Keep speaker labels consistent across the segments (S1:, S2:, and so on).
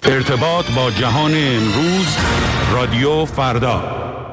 S1: ارتباط با جهان امروز، رادیو فردا.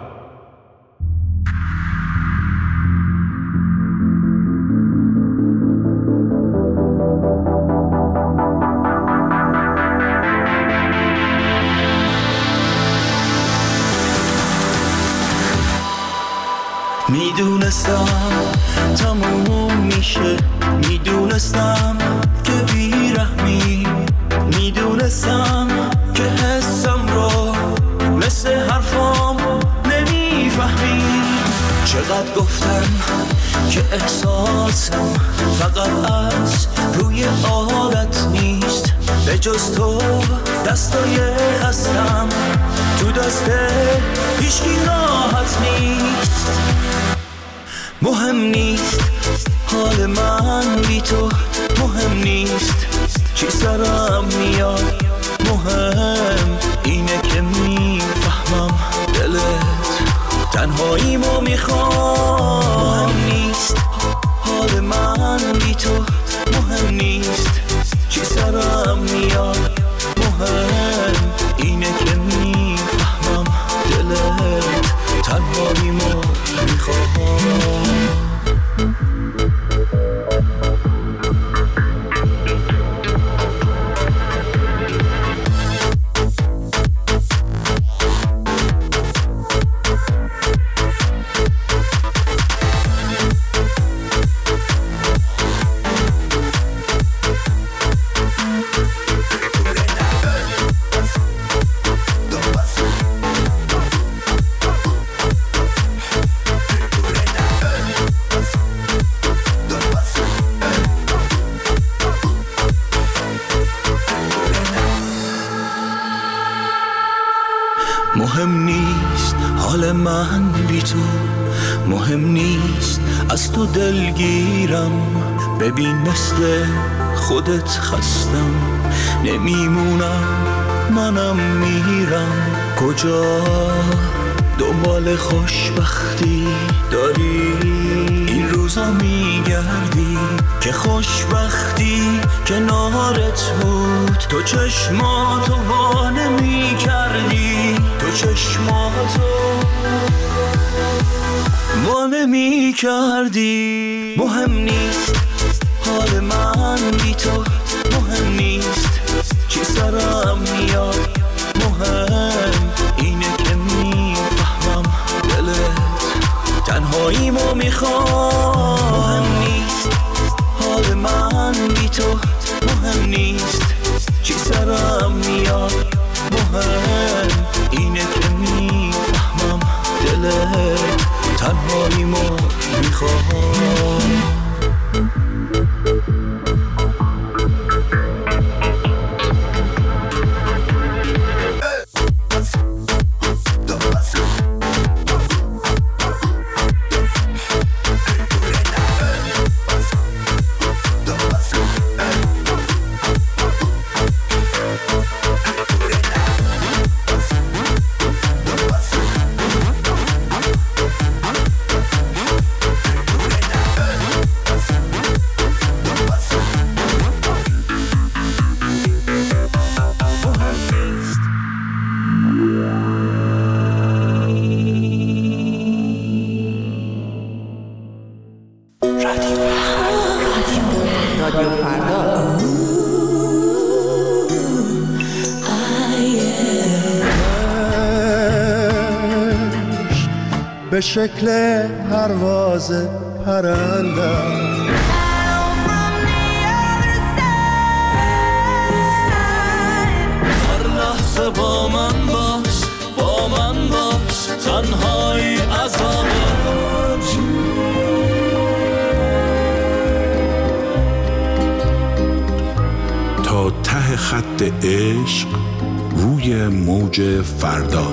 S2: میدونستم تموم میشه، میدونستم که بیرحمی، میدونستم که حسم رو مثل حرفام نمیفهمی. چقدر گفتم که احساسم فقط از روی عادت نیست، به جز تو دستای خستم تو دست هیچکی راحت نیست. مهم نیست حال من بی تو، مهم نیست چی سرم میاد، مهم اینه که میفهمم دلت تنهاییمو میخوام. مهم نیست حال من بی تو، مهم نیست چی سرم میاد، مهم اینه که میفهمم دلت تنهاییمو میخوام. مهم نیست حال من بی تو، مهم نیست از تو دلگیرم. ببین مثل خودت خستم نمیمونم، منم میرم. کجا دنبال خوشبختی داری این روزا میگردی که خوشبختی کنارت بود. تو چشماتو وا نمی‌کردی، تو چشماتو وا نمی‌کردی. مهم نیست حال من بی تو، مهم نیست چی سرم میاد، مهم اینه که میفهمم دلت تنهاییمو میخوام. مهم نیست حال من بی تو، مهم نیست چی سرم میاد، مهم اینه که میفهمم دلت تنهاییمو میخوام.
S3: به شکل پرواز پرندم
S2: هر لحظه با من باش، با من باش، تنهایی عذابه.
S1: تا ته خط عشق روی موج فردا.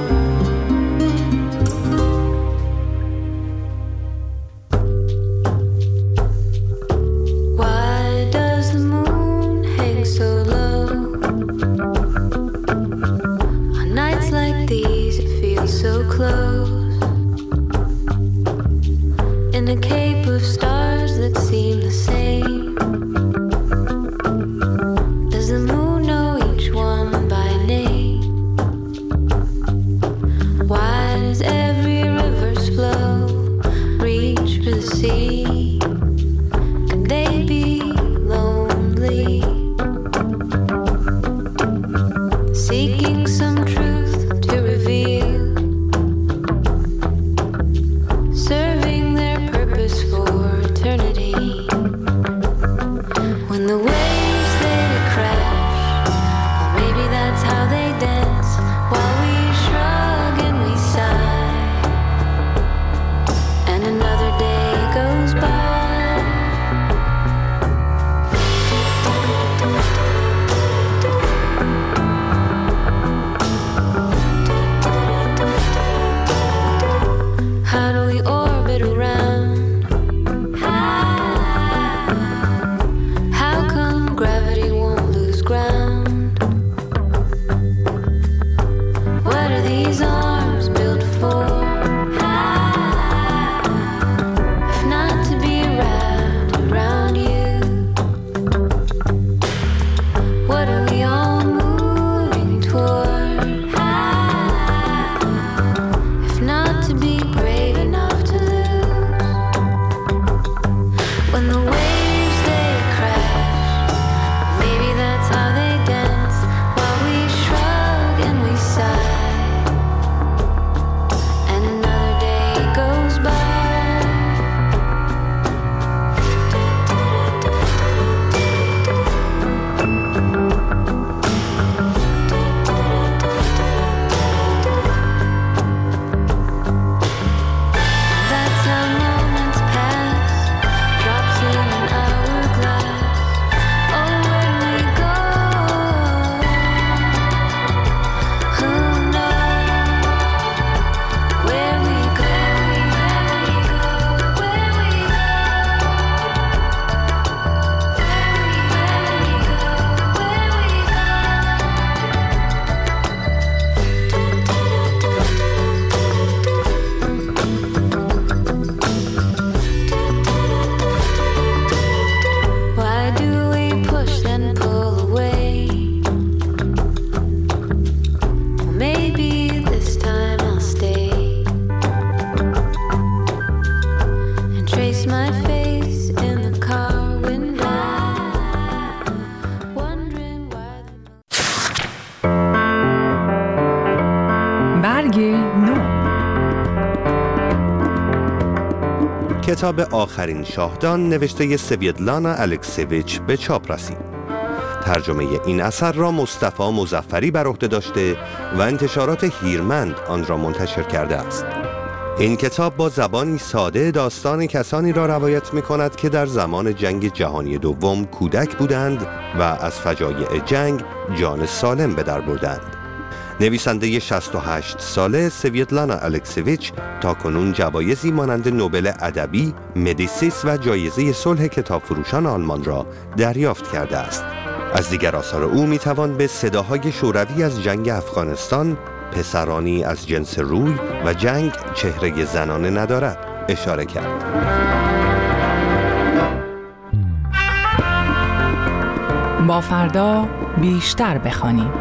S4: Does the moon know each one by name? کتاب آخرین شاهدان نوشته سویتلانا الکسیویچ به چاپ رسید. ترجمه این اثر را مصطفی مظفری بر عهده داشته و انتشارات هیرمند آن را منتشر کرده است. این کتاب با زبانی ساده داستان کسانی را روایت می کند که در زمان جنگ جهانی دوم کودک بودند و از فجایع جنگ جان سالم به در بردند. نویسنده 68 ساله سویتلانا الکسیویچ تاکنون جوایزی مانند نوبل ادبی، مدیسیس و جایزه صلح کتاب فروشان آلمان را دریافت کرده است. از دیگر آثار او می توان به صداهای شوروی از جنگ افغانستان، پسرانی از جنس روی و جنگ چهره زنانه ندارد اشاره کرد.
S5: با فردا بیشتر بخوانیم.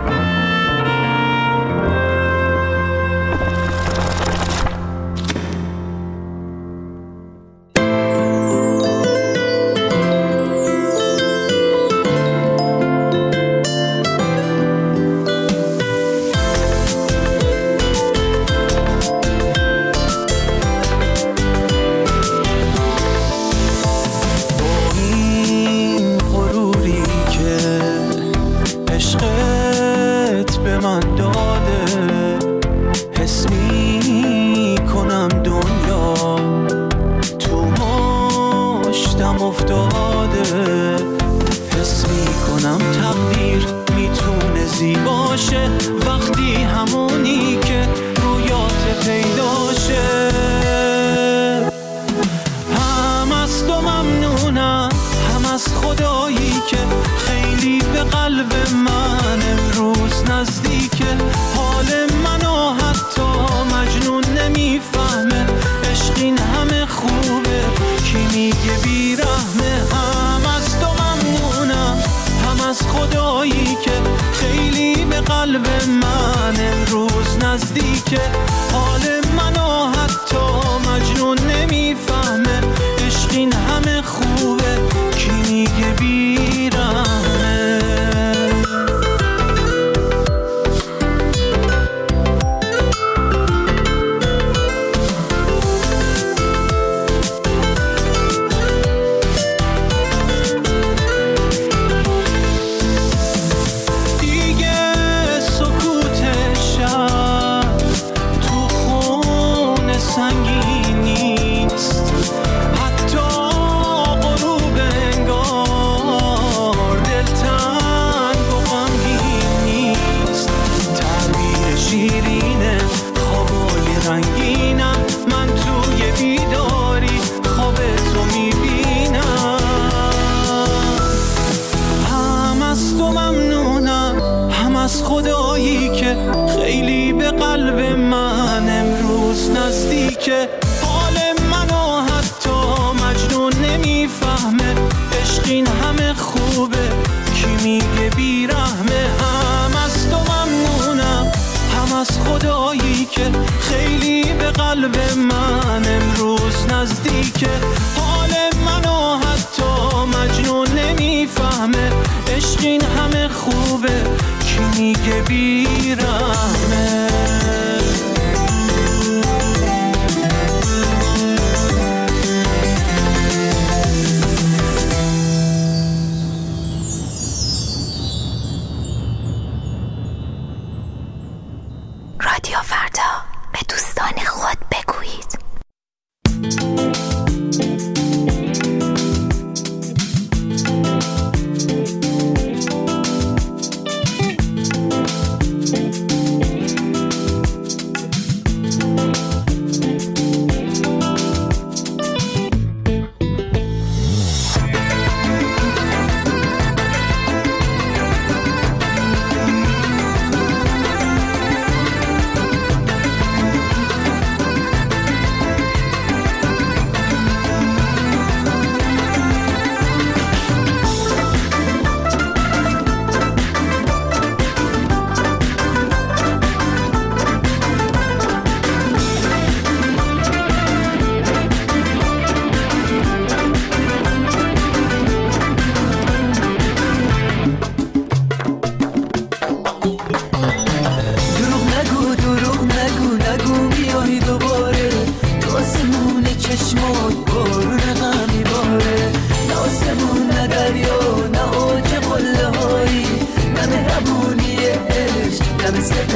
S6: رادیو فردا، به دوستان خود بگویید.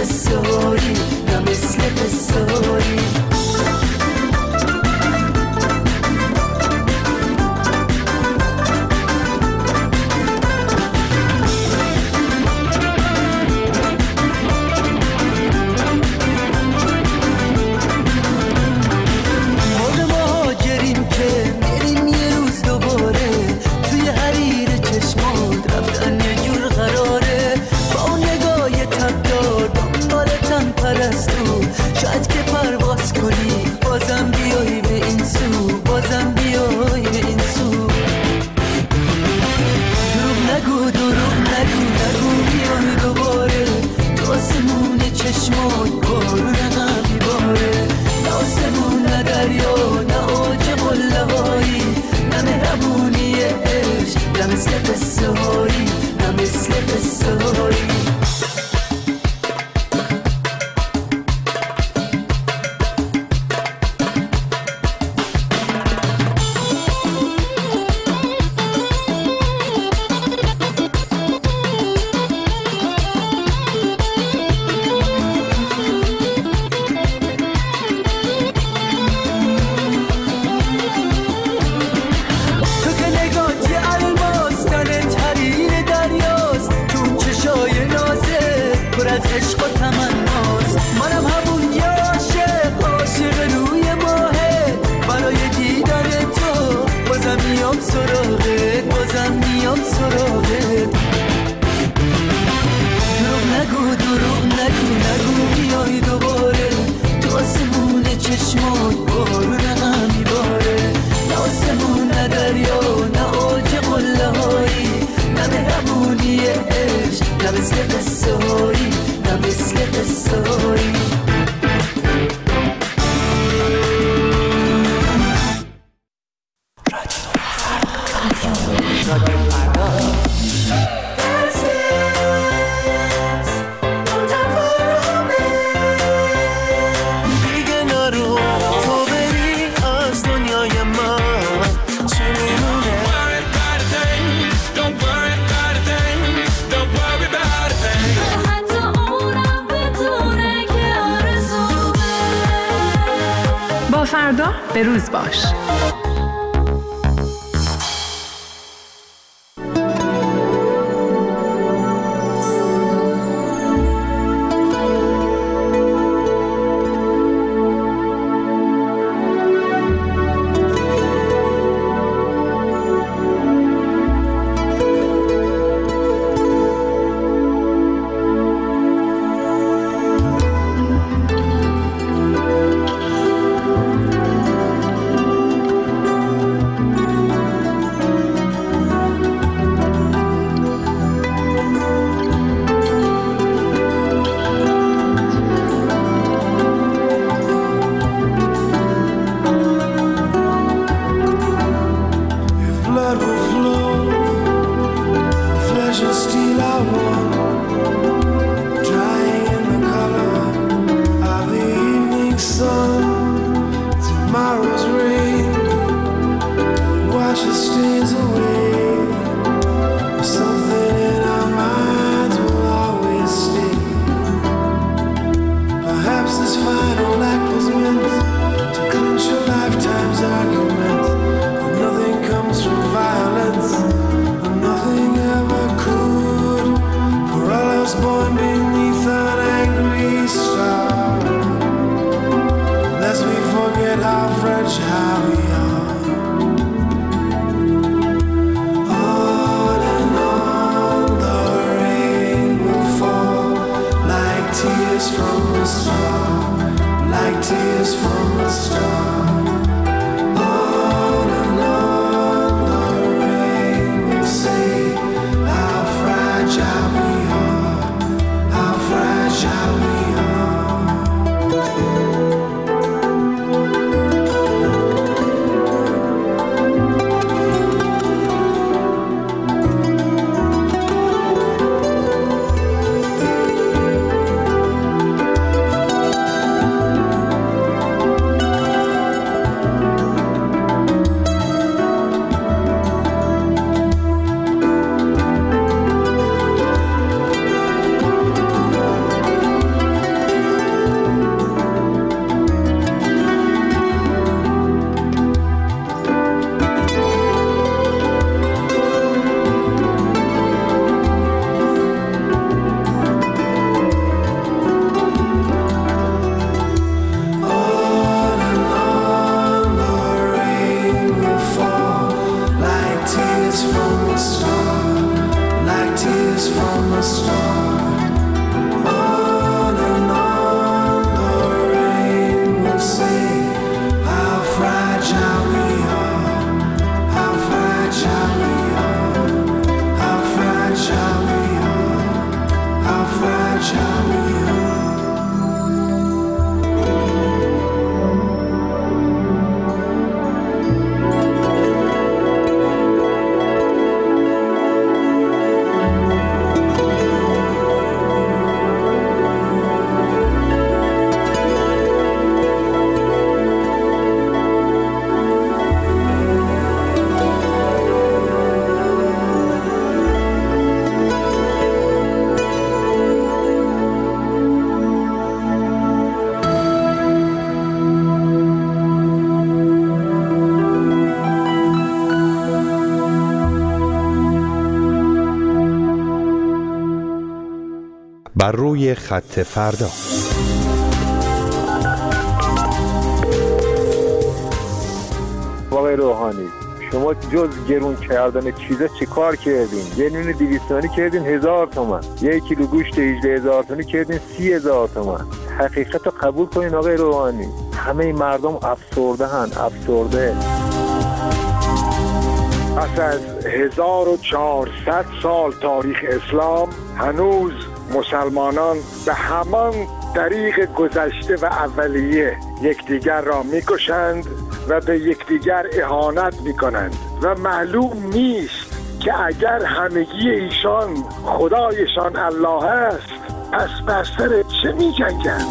S7: قصاری نه مثل قصاری. شاید که پرواز کنی بازم بیایی به این سو، بازم بیایی به این سو. دروغ نگو دروغ نگو نگو بیای دوباره، تو آسمون چشمات بارون غم میباره. نه آسمون نه دریا نه اوج قله هایی، نه مهربونی عشق نه مثل قصه هایی، نه مثل قصه هایی.
S5: فردا به روز باش.
S4: بر روی خط فردا.
S8: آقای روحانی، شما جز گرون کردن چیزا چی کار کردین؟ یه نون 200 تومانی کردین 1000 تومان، 1 کیلو گوشت 18000 تومانی کردین 30000 تومان. حقیقت رو قبول کنین آقای روحانی، همه مردم افسرده هن، افسرده.
S9: پس از 1400 سال تاریخ اسلام هنوز مسلمانان به همان طریق گذشته و اولیه یکدیگر را میکشند و به یکدیگر اهانت میکنند و معلوم نیست که اگر همگی ایشان خدایشان الله است پس بر سر چه میجنگند؟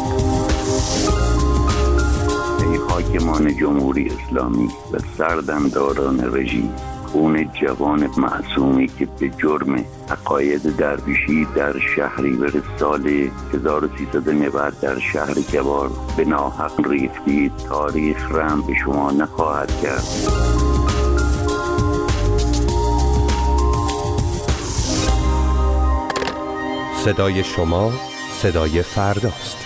S10: ای حاکمان جمهوری اسلامی و سردمداران رژیم، خون جوان معصومی که به جرم عقاید درویشی در شهریور سال 1390 در شهر کبار به ناحق ریختید، تاریخ رحم به شما نخواهد کرد.
S4: صدای شما صدای فرداست.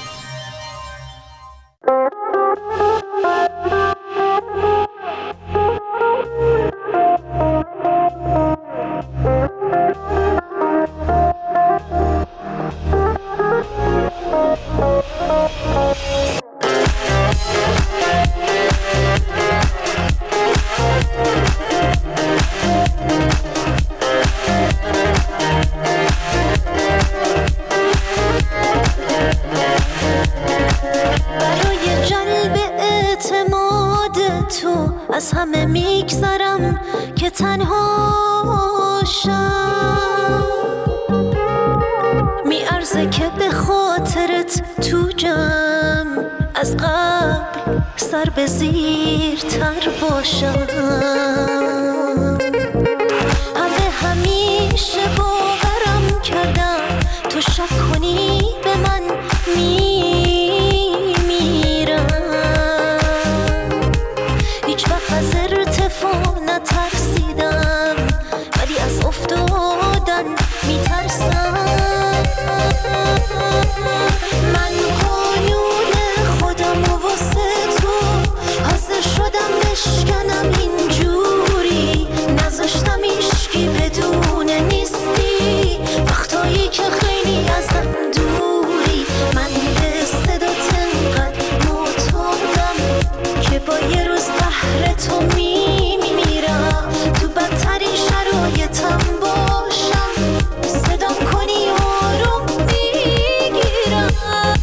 S11: از همه میگذرم که تنهاشم، میارزه که به خاطرت تو جمع از قبل سر به زیر تر باشم. همه همیشه باورم کردم تو شک کنی به من از ارتفاع نترسیدم ولی از افتادن میترسم. من قانون خودم و واسه تو حاضر شدم بشکنم اینجوری، نذاشتم ایشکی بدونه نیستی وقتایی که خیلی ازم دوری. من به صدات انقدر معتادم که با یه روز بهر تو میمیرم، تو بدترین شرایطم باشم صدام کنی آروم میگیرم.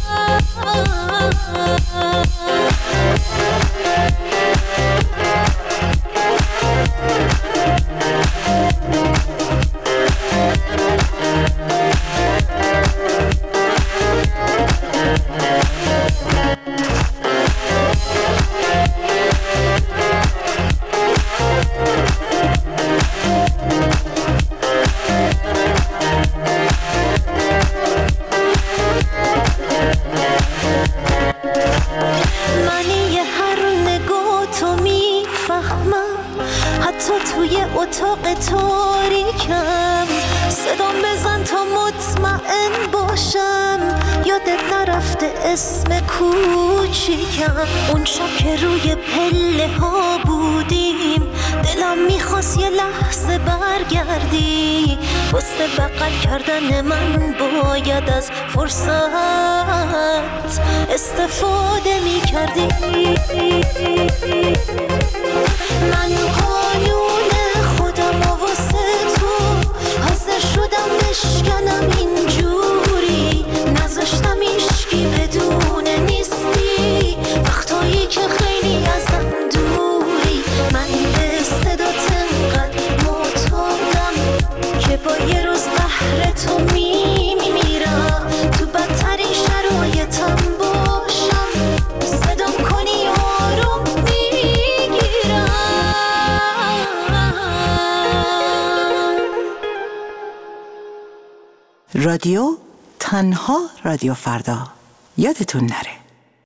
S11: حتی توی اتاق تاریکم صدام بزن تا مطمئن باشم یادت نرفته اسم کوچیکم. اون شب که روی پله ها بودیم دلم میخواست یه لحظه برگردی، واسه بغل کردن من باید از فرصت استفاده میکردی. من قانون خودم و واسه تو حاضر شدم بشکنم اینجوری،
S12: رادیو، تنها رادیو فردا. یادتون نره.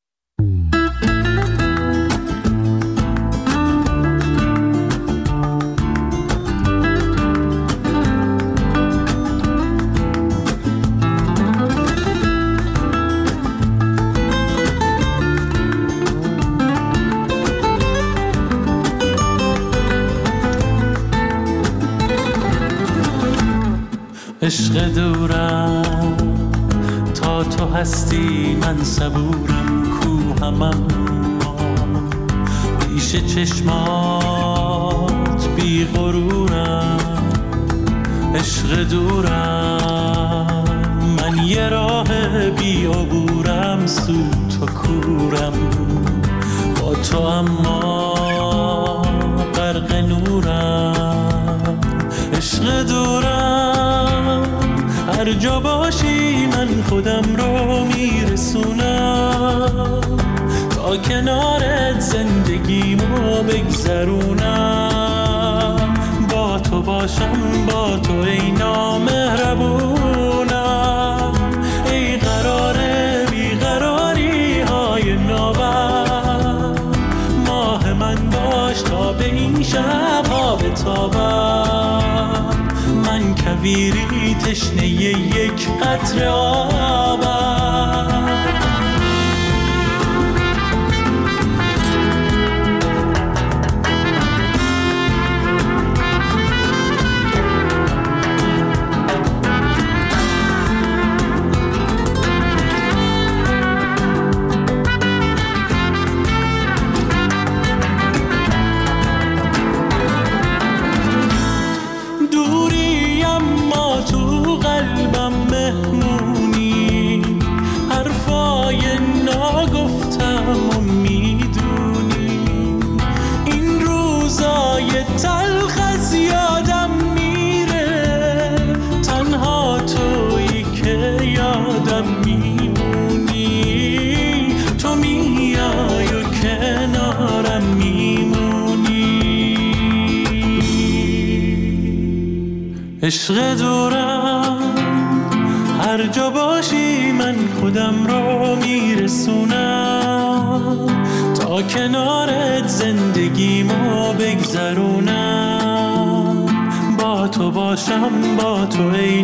S2: عشق دورم تا تو هستی من صبورم کوهمم پیش چشمات بی غرورم. عشق دورم من یه راه بی عبورم سود تو کورم با تو اما غرق نورم. عشق دورم هر جا باشی من خودم رو میرسونم تا کنارت زندگیمو بگذرونم. با تو باشم با تو ای نامهربونم، ای قرار بیقراری های نوبر. ماه من باش تا به این شب ها بتابم، من کویری تشنه یک قطره آبم. عشق دورم هر جا باشی من خودم رو میرسونم تا کنارت زندگیمو بگذرونم. با تو باشم با تو ای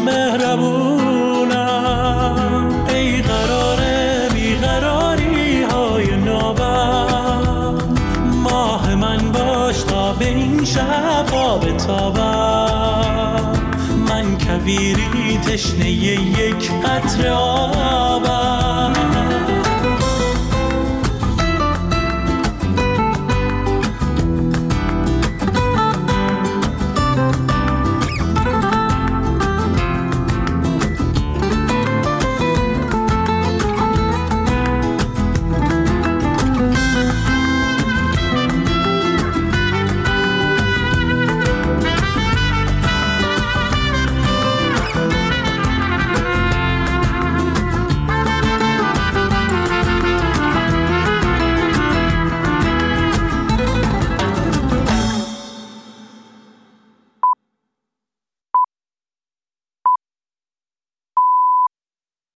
S2: نامهربونم، ای قرار بیقراری های نوبر. ماه من باش تا به این شب ها بتابم، من کویری تشنه یک قطره آب.